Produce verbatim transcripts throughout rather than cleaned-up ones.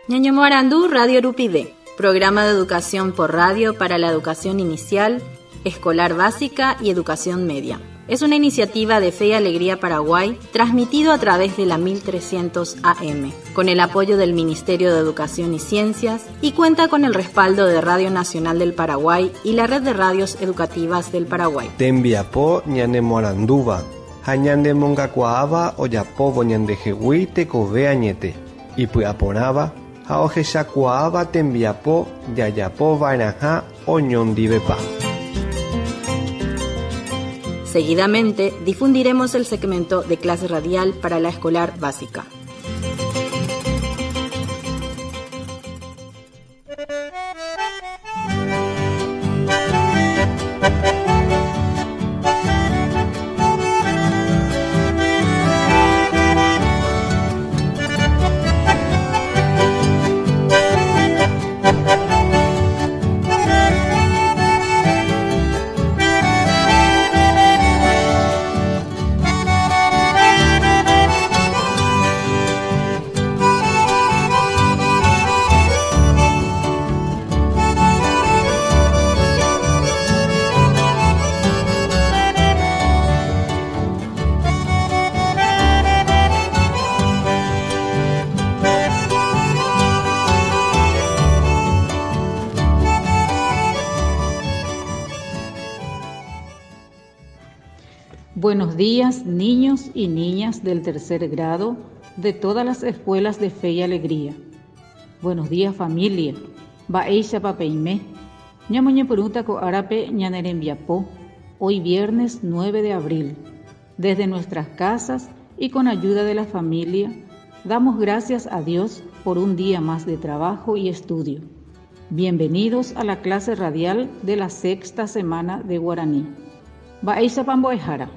Ñaño Morandú, Radio Rupide, programa de educación por radio para la educación inicial, escolar básica y educación media. Es una iniciativa de Fe y Alegría Paraguay, transmitido a través de la mil trescientos A M, con el apoyo del Ministerio de Educación y Ciencias, y cuenta con el respaldo de Radio Nacional del Paraguay y la Red de Radios Educativas del Paraguay. Tembiapo ñane Moranduva, hañande mongacuaaba oyapovo ñandejehui tekove añete, y puaporaba, haojeshakuaaba tembiapo yayapo vainaja oñondivepa. Seguidamente difundiremos el segmento de clase radial para la escolar básica. Buenos días, niños y niñas del tercer grado de todas las escuelas de Fe y Alegría. Buenos días, familia. Baeisha papeime. Ñamoñe pregunta ko arape ñanerembiapo. Hoy viernes nueve de abril. Desde nuestras casas y con ayuda de la familia, damos gracias a Dios por un día más de trabajo y estudio. Bienvenidos a la clase radial de la sexta semana de Guaraní. Baeisha pamboejara.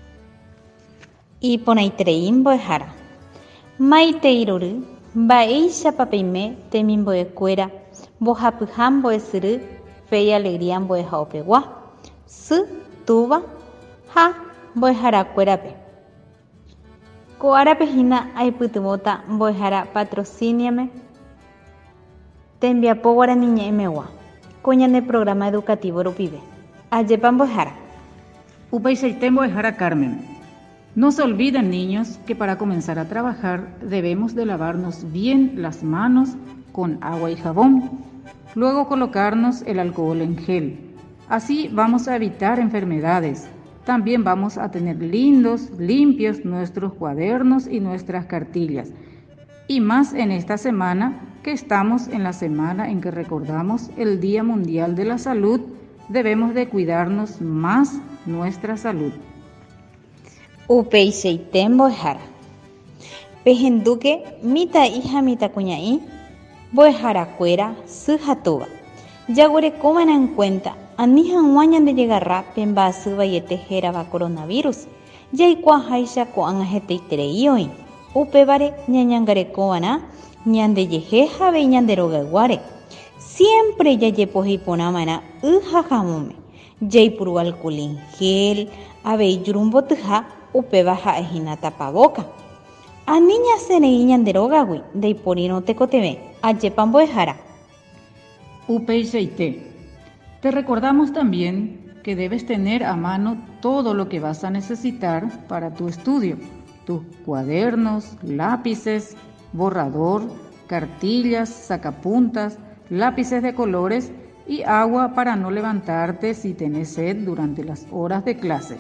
Y ponaitreim boejara. Maiteirory, baeisha papeime temimboekuera, bohapyham boesyry, Fe y Alegría mboehaopegua, sy, túva, ha mboeharakuérape. Ko árape hína aipytyvõta mbo'ehara patrocíniame tembiapo Guarani ñe'ẽmegua ko ñane programa educativo Rupive. Ajépa mbo'ehara. Upeichaite mbo'ehara Carmen. No se olviden, niños, que para comenzar a trabajar debemos de lavarnos bien las manos con agua y jabón, luego colocarnos el alcohol en gel. Así vamos a evitar enfermedades. También vamos a tener lindos, limpios nuestros cuadernos y nuestras cartillas. Y más en esta semana, que estamos en la semana en que recordamos el Día Mundial de la Salud, debemos de cuidarnos más nuestra salud. Upeichaite mbo'ehara. Pehenduke mita'i ha mitakuña'i mbo'eharakuéra sy ha túva. Jaguerekóvana en cuenta ani hag̃ua ñandejegarra pe mba'asy vaiete hérava coronavirus. Jaikuaaháicha ko'ág̃a heteiterei oĩ. Upévare ñañangarekova'erã ñandejehe ha avei ñanderogayguáre. Siempre jajepohe iporãva'erã y ha javõme. Jaipuru alcohol en gel, avei jurumbotyha upéva ha'ehína tapaboca. Ani ñasẽrei ñanderógagui ndaiporírõ tekotevẽ. Ajépa mbo'ehara. Upeichaite. Te recordamos también que debes tener a mano todo lo que vas a necesitar para tu estudio. Tus cuadernos, lápices, borrador, cartillas, sacapuntas, lápices de colores y agua para no levantarte si tenés sed durante las horas de clase.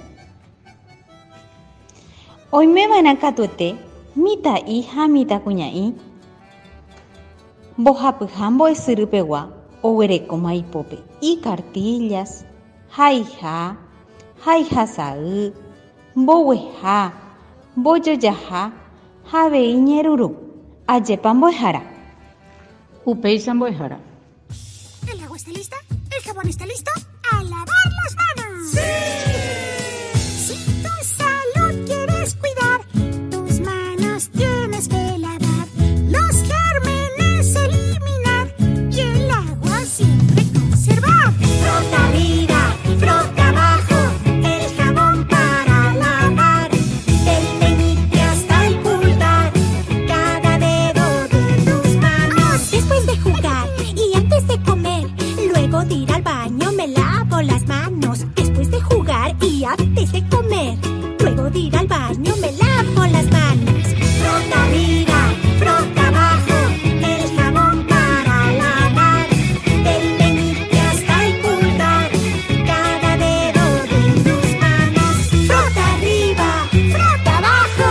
Oimeva'erã katuete mita'i ha mitakuña'i mbohapyha mbo'esyrypegua oguereko maipópe y cartillas, haiha, haihasay, mbogueha, mbojojaha ha avei ñeruru. Ajépa mbo'ehara. Upéicha mbo'ehara. ¿El agua está lista? ¿El jabón está listo? ¡A lavar las manos! ¡Sí! Si tu salud quieres cuidar, tus manos tienes que lavar, los gérmenes eliminar y el agua siempre conservar. Frota arriba, frota abajo, el jabón para lavar, del meñique hasta el pulgar, cada dedo de tus manos. día antes de comer. Luego de ir al baño me lavo las manos. Frota arriba, frota abajo, el jabón para lavar. Del meñique hasta el pulgar, cada dedo de tus manos. Frota arriba, frota abajo.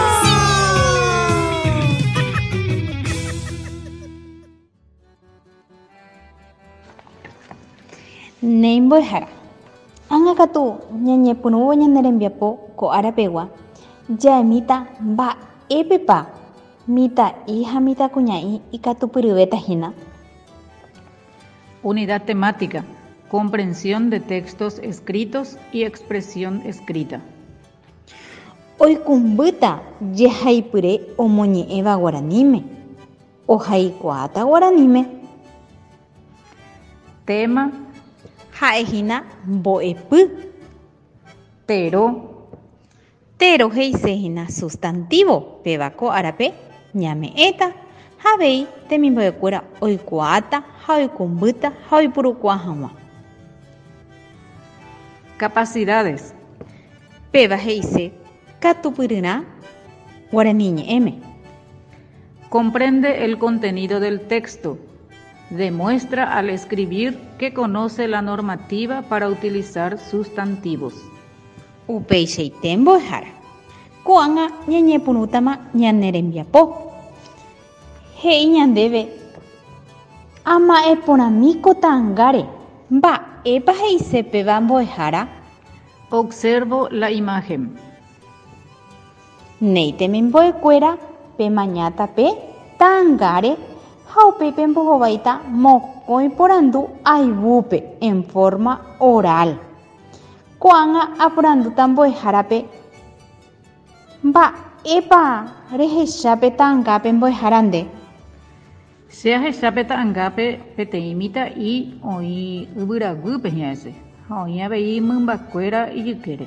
Neimbo jara. Angakatu ñañe punubo ñanerembiapo ko arapegua. Ya mita ba epepa. Mita hija mita kuñai ikatu purubeta hina. Unidad temática. Comprensión de textos escritos y expresión escrita. Oikumbuta yehaipure omoñe'ẽva guaraníme. Ohaikuaáta guaraníme. Tema. Ha'ehína mbo'epy. Tero. Tero heisehína sustantivo pévako árape ñame'ẽta havei temimbo'ekuéra oikuaáta ha oikumbýta ha oipurukua hag̃ua. Capacidades. Péva heise katupyryrã guarani ñe'ẽme. Comprende el contenido del texto. Demuestra al escribir que conoce la normativa para utilizar sustantivos. Upeichaite mbo'ehára. Ko'ág̃a ñañepyrũtama ñanerembiapo. He'i ñandéve ama'eporãmíko ta'ãngáre. Mba'épa he'ise péva mbo'ehára. Observo la imagen. Néitemi mbo'ekuéra pe mañátape ta'ãngáre ha upéipe mbohovaíta mokõi porandu aivúpe en forma oral. Ko'ág̃a aporandúta mbo'ehárape mba'épa rehechápe ta'ãngápe mbo'ehárande. Se ahechápe ta'ãngápe peteĩ mitã'i oĩ yvyraguýpe híãese ha oĩ avei mymbakuéra ijykére.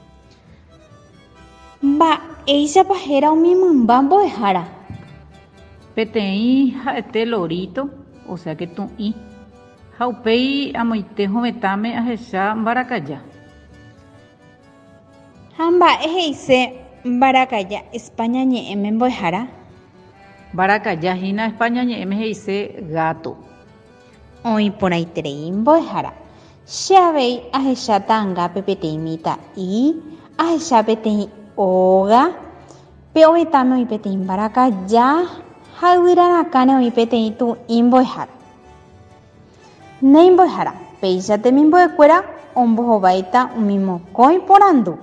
Mba'éichapa héra umi mymba mbo'ehára. Peteĩ ha'ete lorito, o sea que tu'i. Ha upéi amoite hovetãme ahecha mbarakaja. Ha mba'e he'ise mbarakaja España ñe'ẽme mbo'ehára. Mbarakaja hína España ñe'ẽme he'ise gato. Oiporãiterei mbo'ehára. Che avei ahecha ta'ãngápe peteĩ mitã'i, ahecha peteĩ óga, pe ovetãme oĩ peteĩ mbarakaja ha yvyrarakãre oĩ peteĩ tu'i mbo'ehára. Néi mbo'ehára, péichatemi mbo'ekuéra ombohováita umi mokõi porandu.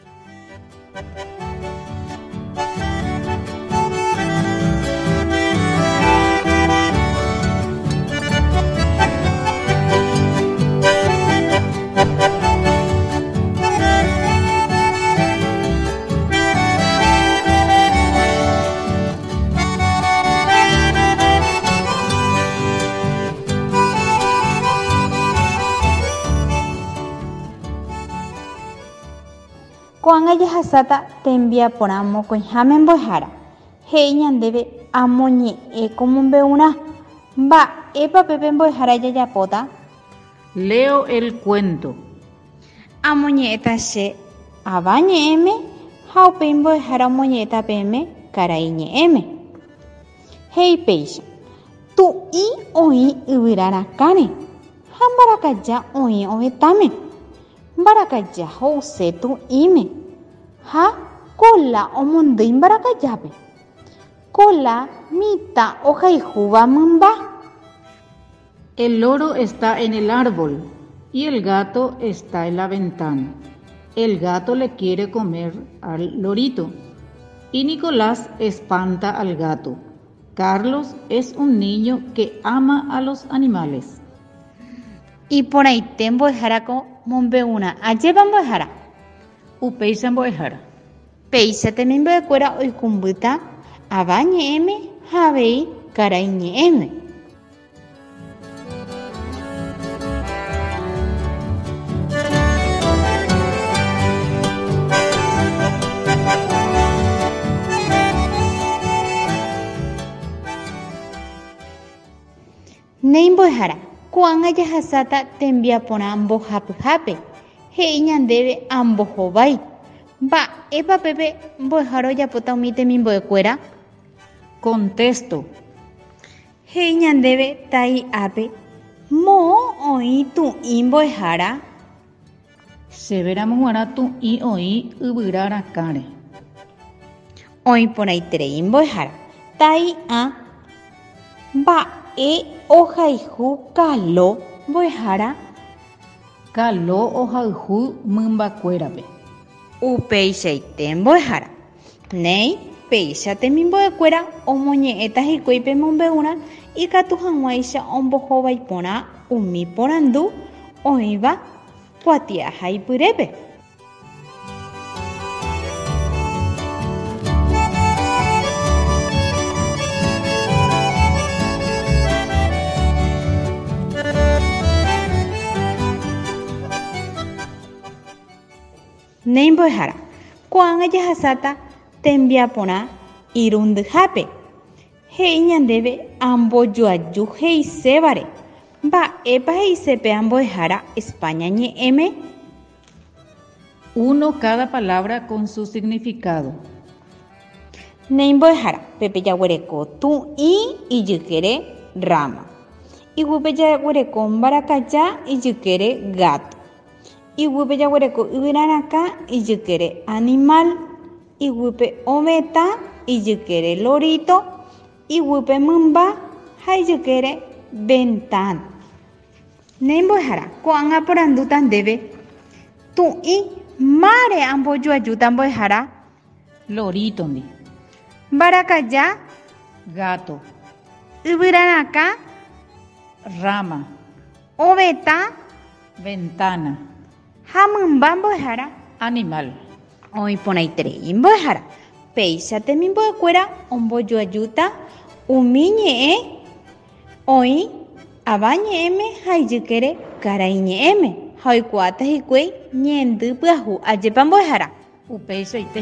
Ko'ág̃a jaháta tembiaporã mokõiháme mbo'ehára. He'i ñandéve amoñe'ẽ ko mombe'urã. Mba'épa pépe mbo'ehára jajapóta. Leo el cuento. Amoñe'ẽta che ava ñe'ẽme ha upéi mbo'ehára omoñe'ẽta péime karai ñe'ẽme. He'i péicha. Tu'i oĩ yvyrarakãre ha mbarakaja oĩ ovetãme. Mbarakaja ho'use tu'íme ha kola omondýi mbarakajápe. Kola mitã ohaihúva mymba. El loro está en el árbol y el gato está en la ventana. El gato le quiere comer al lorito y Nicolás espanta al gato. Carlos es un niño que ama a los animales. Y por ahí te mbo'ehárako mombe'urã ajépa mbo'ehára. Upéicha mbo'ehára. Péichatemi mbo'ekuéra oikumbýta ava ñe'ẽme ha avei karai ñe'ẽme. Néi mbo'ehára. Ko'ág̃a jaháta tembiaporã mbohapyhápe. he'i ñandéve ambohovái. Mba'épape mbo'ehára ojapóta umi temimbo'ekuéra. Contesto. He'i ñandéve tai'ápe moõ oĩ tu'i mbo'ehára. Sevéramo g̃uarã tu'i oĩ yvyra rakãre. Oĩporãiterei mbo'ehára. Tai'a mba'e ohayhu kalo mbo'ehára. Kalo ohayhu mymbakuérape. Upeichaite mbo'ehára. Néi péicha temimbo'ekuéra omoñe'ẽta hikuái pe mombe'urã ikatu hag̃uáicha ombohovái porã umi porandu oĩva kuatiaha ipyrépe. Néi mbo'ehára ko'ág̃a jaháta tembiaporã irundyhápe. He'i ñandéve ambojoaju he'isévare. Mba'épa he'isépe ambo'ehára España ñe'ẽme. Uno cada palabra con su significado. Néi mbo'ehára pépe jaguereko tu'i ijykére rama. Iguýpe jaguereko mbarakaja ijykére gato. Iguýpe jaguereko yvyrarakã ijykére animal. Iguýpe oveta ijykére lorito. Iguýpe mymba ha ijykére ventana. Néi mbo'ehára ko'ág̃a porandúta ndéve tu'i máre ambojoajúta mbo'ehára. Lorito ndi. Mbarakaja gato. Yvyrarakã rama. Oveta ventana. Ha mymba mbo'ehára animal. Oĩporãiterei mbo'ehára péicha temimbo'ekuéra ombojoajúta umi ñe'ẽ oĩ ava ñe'ẽme ha ijykére karai ñe'ẽme ha oikuaáta hikuái ñe'ẽndy pyahu ajépa mbo'ehára. Upeichaite.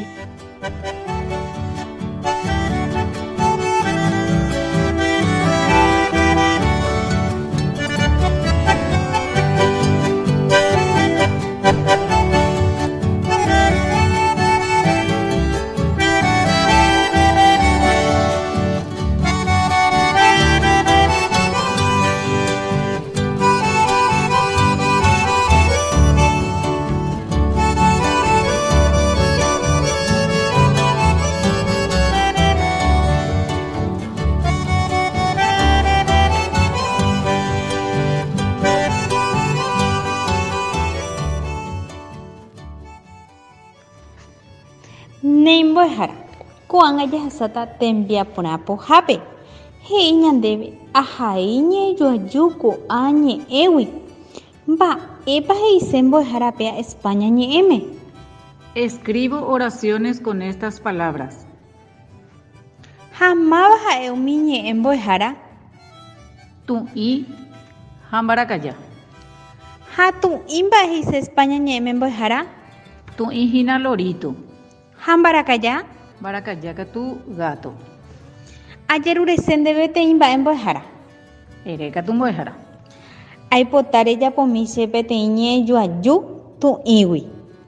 Néi mbo'ehára ko'ág̃a jaháta tembiaporã pohápe. He'i ñandéve ahai ñejoaju ko'ã ñe'ẽgui. Mba'épa he'ise mbo'ehára pe España ñe'ẽme. Escribo oraciones con estas palabras. Ha máva ha'e umi ñe'ẽ mbo'ehára. Tu'i ha mbarakaja. Ha tu'i mba'e he'ise España ñe'ẽme mbo'ehára. Tu'i hína lorito. Ha mbarakaja. Mbarakaja katu gato. Ajerurese ndéve teĩ mba'e mbo'ehára. Ere katu mbo'ehára. Aipota rejapomi che peteĩ ñe'ẽjoaju tu'ĩgui.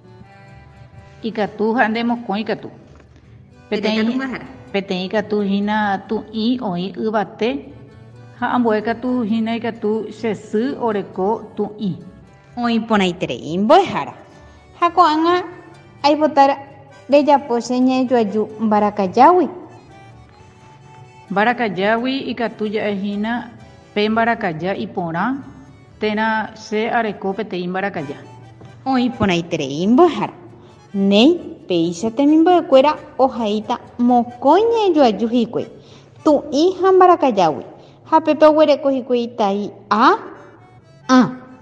Ikatu ha nde mokõi katu. Peteĩ peteĩ katu hína tu'i oĩ yvate ha ambue katu hína ikatu che sy oreko tu'i. Oĩporãiterei mbo'ehára. Ha ko'ág̃a aipota rejapo che ñe'ẽjoaju mbarakajágui. Mbarakajágui ikatu ja'ehína pe mbarakaja iporã térã che areko peteĩ mbarakaja. Oĩporãiterei mbo'ehára. Néi péicha temimbo'ekuéra ohaíta mokõi ñe'ẽjoaju hikuái tu'i ha mbarakajágui. Ha pépe oguereko hikuái tai a a.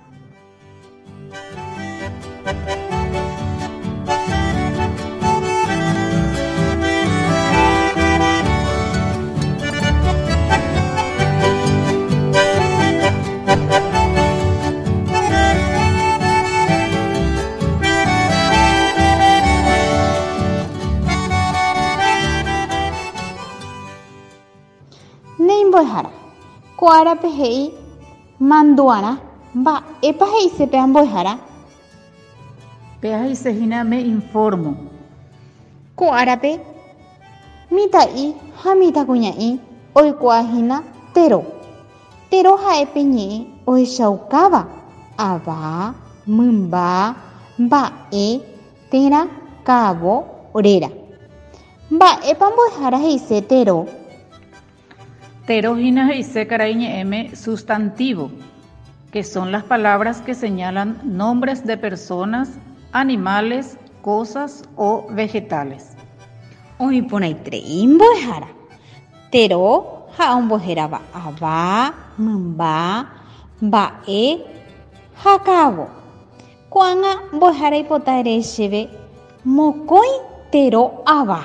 Néi mbo'ehára ko'árape he'i mandu'arã mba'épa he'isépe ambo'ehára. Peaje y sejina me informo. Ko arape mita'i ha mitakuña'i oikuaahína tero. Tero ha'épe ñe'ẽ ohechaukava ava, mymba, mba'e, térã, kavo, réra. Mba'épa mbo'ehára he'ise tero. Tero hina he'ise karai ñe'ẽme sustantivo, que son las palabras que señalan nombres de personas, animales, cosas o vegetales. Oiporãitre'i mbo'ehára. Tero ha ombohérava ava, mymba, mba'e ha kavo. Ko'ág̃a mbo'ehára ipota ere chéve mokõi tero ava.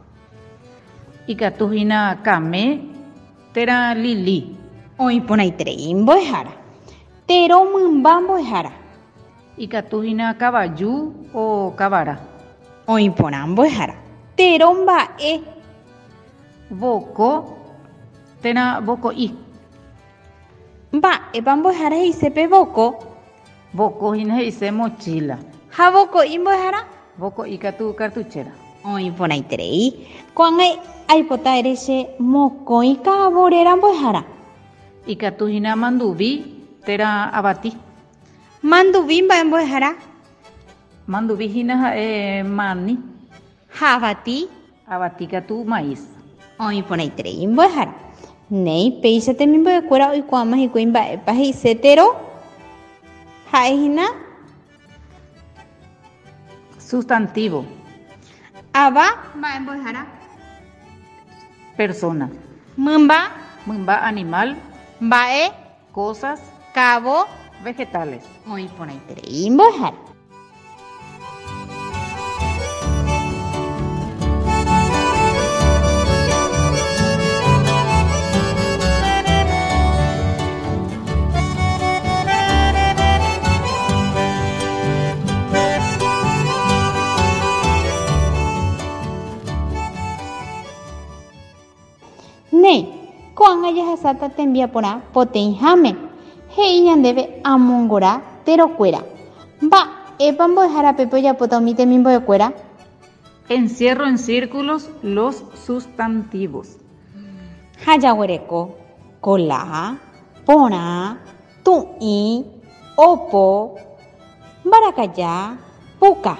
Ikatu hína kame, térã lili. Oiporãitre'i mbo'ehára. Tero mymba mbo'ehára. Ikatu hína kavaju o kavara. Oiporã mbo'ehára. Tero mba'e. Voko, térã voko'i. Mba'épa mbo'ehára he'isépe voko. Voko hína he'ise mochila. Ha voko'i mbo'ehára. Voko'i katu cartuchera. Oiporãitre'i. Ko'ág̃a aipota ere che mokõi kavo réra mbo'ehára. Ikatu hína manduvi, térã avati. Manduvi mba'e mbo'ehára. Manduvi hína ha'e mani. Ha avati. Avati katu maíz. Oiporãitre'i mbo'ehára. Néi péichate mimbo'ekuéra oikuaáma hikuái mba'épa he'ise tero. Ha'éhína Sustantivo, ava mba'e mbo'ehára. persona. Mymba, Mymba, animal. mba'e, Cosas, kavo. vegetales. Oiporãitre'i mbo'ehára. Néi, ko'ág̃a jaháta tembiaporã poteĩháme. He'i ñandéve amongora terokuéra. Mba'épa mbo'ehárape ojapóta umi temimbo'ekuéra. Encierro en círculos los sustantivos. Ha jaguereko kola, porã, tu'i, opo, mbarakaja, puka.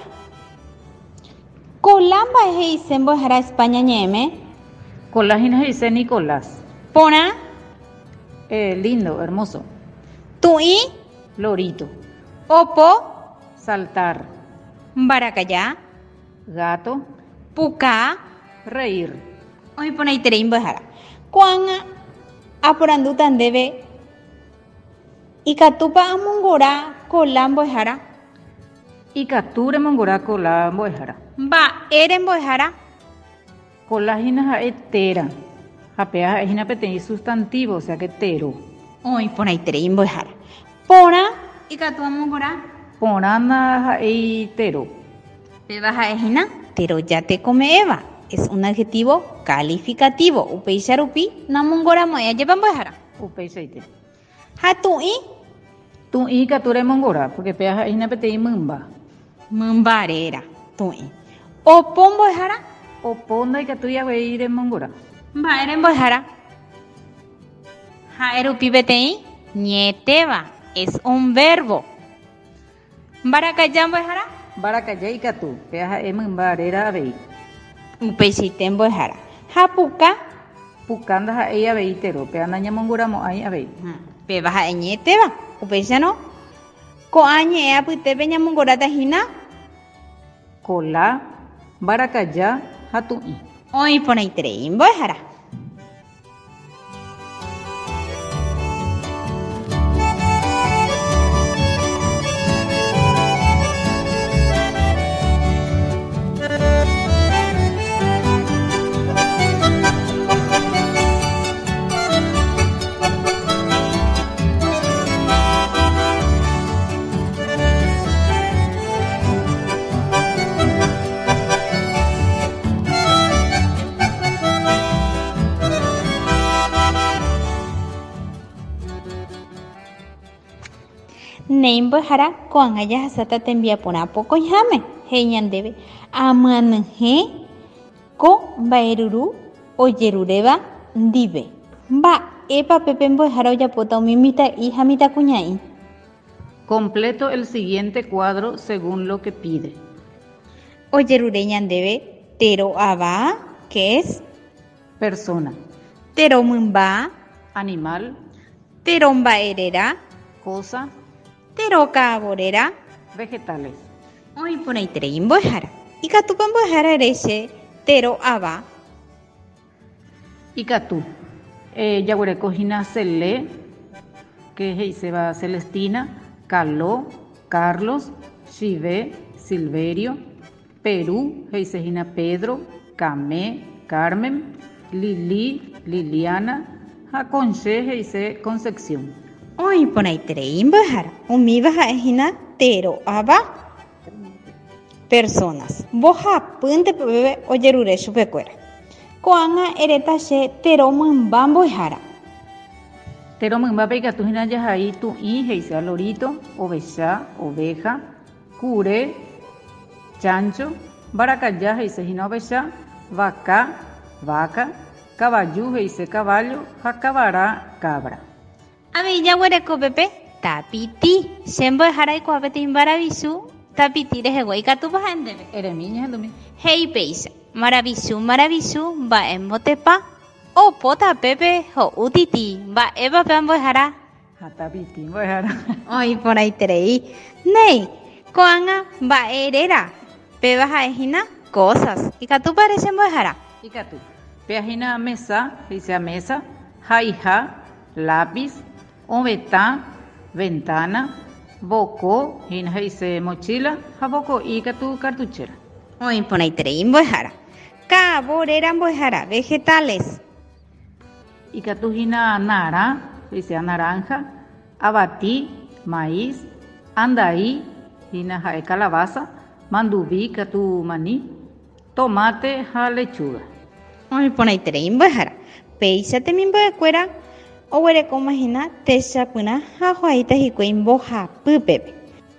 Kola mba'e he'ise mbo'ehára España ñe'ẽme. Colás hína he'ise Nicolás. Porã, Eh, lindo, hermoso. tu'i, Lorito. opo, Saltar. mbarakaja, Gato. puka. Reír. Oiporãitre'i mbo'ehára. Ko'ág̃a aporandúta ndéve ikatúpa amongora kola mbo'ehára. Ikatu remongora kola mbo'ehára. Mba'ére mbo'ehára. Colás hína ha'e térã. Hapea ha'e hína peteĩ sustantivo, o sea que tero. Oiporãitre'i mbo'ehára. Porã ikatu amongora. Porãna ha'e tero. Péva ha'ehína terojatekome'ẽva. Es un adjetivo calificativo. Upéicha rupi namongoramo'ẽ ajépa mbo'ehára. Upeichaite. Ha tu'i Tu'i ikatu remongora, porque pea ha'e hína peteĩ mymba. mymbaréra tu'i. Opo mbo'ehára. Opo ndaikatu avei remongora. Mba'ére mbo'ehára. Ha'e rupi peteĩ ñetéva. Es un verbo. Mbarakaja mbo'ehára. Mbarakaja ikatu, pea ha'e mymbaréra avei. Upeichaite mbo'ehára. Ha puka. Pukanda ha'e avei tero, pea nañamongoramo'ãi avei. Péva ha'e ñetéva. Upéicha no. Ko'ã ñe'ẽ apytépe ñamongorátahína. Kola, mbarakaja ha tu'i. Oiporãitre'i mbo'ehára. Neimbo'ehara ko'ág̃a jaháta tembiaporã pokõiháme he'i ñandéve amyanyhẽ ko mba'eruru ojeruréva ndive. Mba'épa pe pembo'ehára ojapóta umi mitã'i ha mitãkuña'i. Completo el siguiente cuadro según lo que pide. Ojerure ñandéve tero ava, que es Persona. tero mymba, Animal. tero mba'erera, Cosa. tero ka'avorera. Vegetales. Oiporãiterei imbo'ehára. Ikatúpa mbo'ehára eréche tero ava. Ikatu. Eh, Yaguarecohina Celé, que Heiseba Celestina, Caló, Carlos, Chivé, Silverio, Perú, Heisejina Pedro, Camé, Carmen, Lili, Liliana, Jaconche, Heise Concepción. Oiporãiterei imbo'ehára. Umíva ha'ehína tero ava. Personas. Mbohapýnte peve ojerure chupekuéra. Ko'ág̃a erétache tero mymba mbo'ehára. Tero mymba pe ikatuhína jahai tu'i heisea lorito, ovecha, oveja, kure, chancho, baracaya heisehína ovecha, vaca, vaca, caballu heise caballo, ha cabara, cabra. Ami jaguarekópe tapiti. Che mbo'ehára aikuaape maravichu tapiti rehegua ikatúpa ha'énteve. Eremiña hendumi. He'ipéicha. Maravichu, maravichu, mba'e mbotepa. Opóta pépe ho'u titi. Mba'épa pe ambo'ehára. Ha tapiti mbo'ehára. Oiporãiterei. Néi, ko'ág̃a mba'erera. Péva ha'ehína cosas. Ikatúpa reche mbo'ehára. Ikatu. Peahína mesa, heisea mesa, haiha, lápiz, ovetã, ventana, bocó, hína heise mochila, ha bocó ikatu cartuchera. Oiporãiterei mbo'ehára. Ka'avorera mbo'ehára. Vegetales. Ikatu hína nara, heisea naranja, abatí, maíz, andaí, hína ha'e calabaza, mandubi, ikatu maní, tomate, ha lechuga. Oiporãiterei mbo'ehára. Péicha temimbo'ekuéra oguerekómahína techapyrã ha ho'aíta hikuái mbohapýpepe.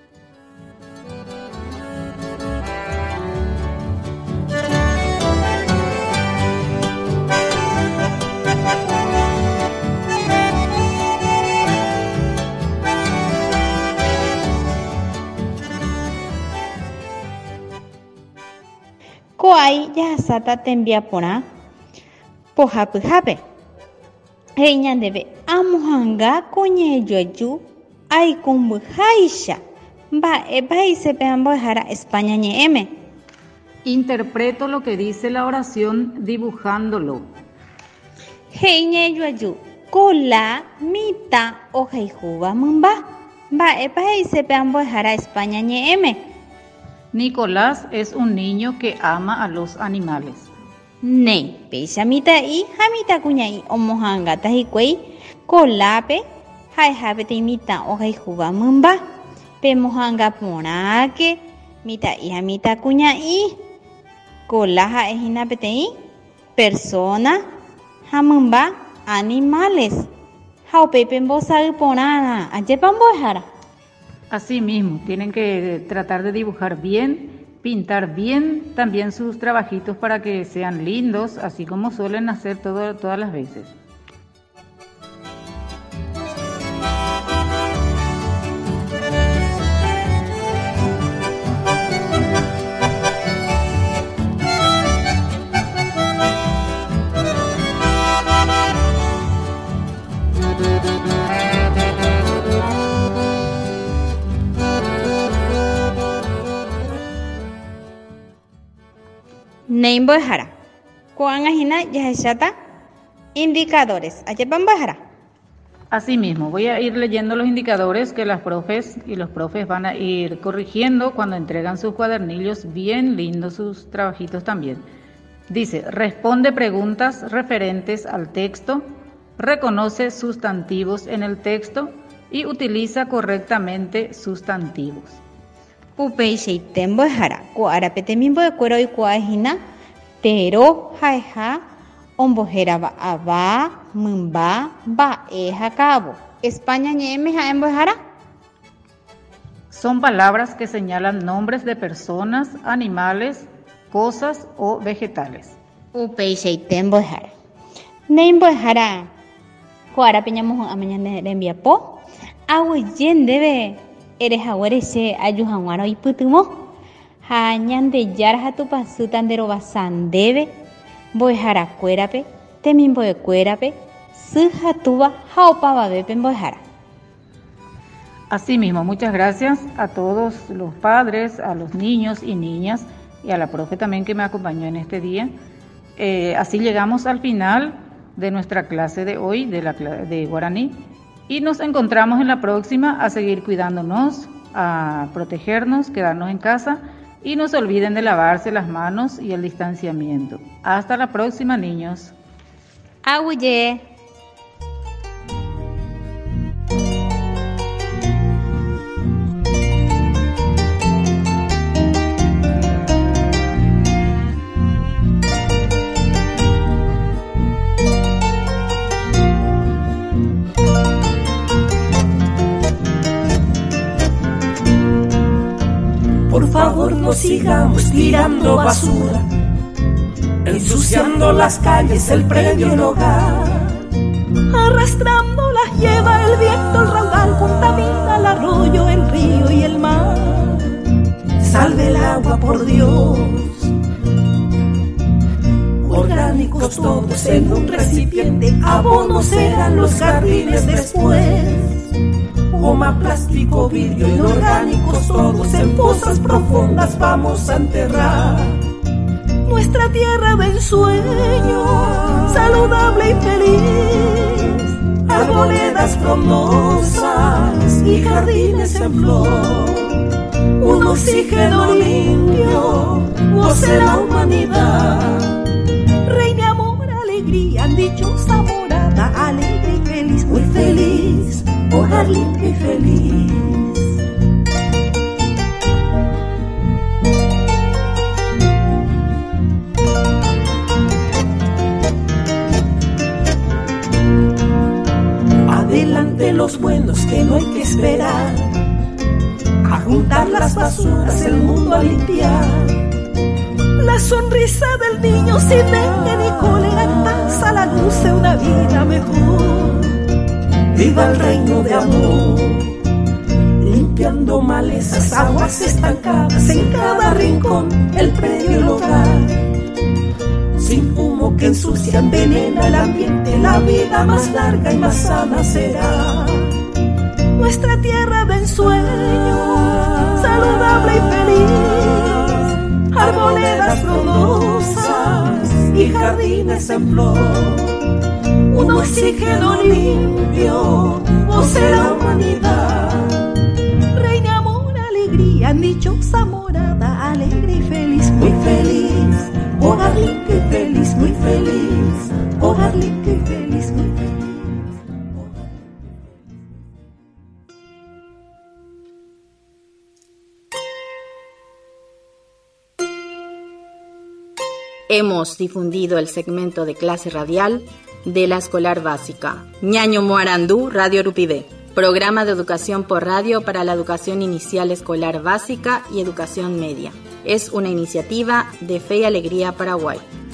Ko'ái jaháta tembiaporã pohapyhápe. He'i ñandéve amohãnga ko ñe'ẽjoaju aikumbyháicha. Mba'épa heisépe ambo'ehára España ñe'ẽme. Interpreto lo que dice la oración dibujándolo. He'i ñe'ẽjoaju kola mitã oheihúva mymba. Mba'épa heisépe ambo'ehára España ñe'ẽme. Nicolás es un niño que ama a los animales. Né, péicha mitã'i ha mitãkuña'i omohãngata hikuái kolápe ha'ehápe mitã oheihúva mymba. Pemohãnga porãke mitã'i ha mitãkuña'i. Kola ha'ehína peteĩ persona ha mymba animales. Ha upéipe mbosa'y porãrã ajépa mbo'ehára. Así mismo, tienen que tratar de dibujar bien, pintar bien también sus trabajitos para que sean lindos, así como suelen hacer todo, todas las veces. Néi mbo'ehára. Ko'ág̃ahína jahecháta indicadores. Ajépa mbo'ehára. Asimismo, voy a ir leyendo los indicadores que las profes y los profes van a ir corrigiendo cuando entregan sus cuadernillos, bien lindos sus trabajitos también. Dice, responde preguntas referentes al texto, reconoce sustantivos en el texto y utiliza correctamente sustantivos. Upeichaite mbo'ehára. Ko'árape temimbo'ekuéra oikuaahína tero ha'eha ombohéra ava, mymba, mba'e ha ka'avo. España ñe'ẽme ha'e mbo'ehára. Son palabras que señalan nombres de personas, animales, cosas o vegetales. Upei seiten bohara. Nein bohara. Kuara peñamos a mañana de enviapo. Aguyen debe. Eres aguarese ayujanguaro y putumo. Hañan de yarja tu pasutan de robasan debe. Bohara cuerape. Temin boe cuerape. Suja tuba jaupa babepen bohara. Asimismo, muchas gracias a todos los padres, a los niños y niñas y a la profe también que me acompañó en este día. Eh, así llegamos al final de nuestra clase de hoy, de, la, de guaraní, y nos encontramos en la próxima a seguir cuidándonos, a protegernos, quedarnos en casa y no se olviden de lavarse las manos y el distanciamiento. Hasta la próxima, niños. Aguye. Por favor, no sigamos tirando basura, ensuciando las calles, el predio, el hogar. Arrastrando las lleva el viento, el raudal contamina el arroyo, el río y el mar. Salve el agua, por Dios. Orgánicos todos en un recipiente, abonos serán los jardines después. Goma, plástico, vidrio, inorgánicos todos en fosas profundas vamos a enterrar. Nuestra tierra de ensueño, saludable y feliz, arboledas frondosas y jardines en flor. Un oxígeno limpio, goce la humanidad. Reine amor, alegría, dichosa morada, alegre y feliz, muy feliz. Hogar limpio y feliz. Adelante los buenos que no hay que esperar, a juntar las basuras, el mundo a limpiar. La sonrisa del niño sin dengue ni cólera, en paz a la luz de una vida mejor. Viva el reino de amor, limpiando malezas, aguas estancadas en cada rincón, el predio, el hogar. Sin humo que ensucia, envenena el ambiente, la vida más larga y más sana será. Nuestra tierra de ensueño, saludable y feliz, arboledas frondosas y jardines en flor. Un oxígeno limpio, goce la humanidad. Reina amor, alegría, dichosa morada, alegre y feliz, muy feliz. Hogar limpio y feliz, muy feliz. Hogar limpio y feliz, muy feliz. Hemos difundido el segmento de clase radial de la escolar básica Ñaño Moarandú, Radio Rupibé, programa de educación por radio para la educación inicial escolar básica y educación media. Es una iniciativa de Fe y Alegría Paraguay.